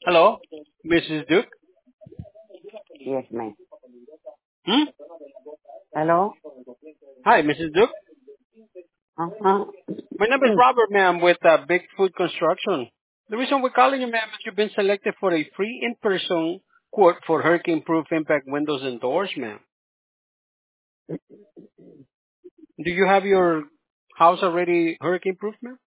Hello, Mrs. Duke. Yes, ma'am. Hmm? Hello? Hi, Mrs. Duke. Uh-huh. My name is Robert, ma'am, with Bigfoot Construction. The reason we're calling you, ma'am, is you've been selected for a free in-person quote for hurricane-proof impact windows and doors, ma'am. Do you have your house already hurricane-proof, ma'am?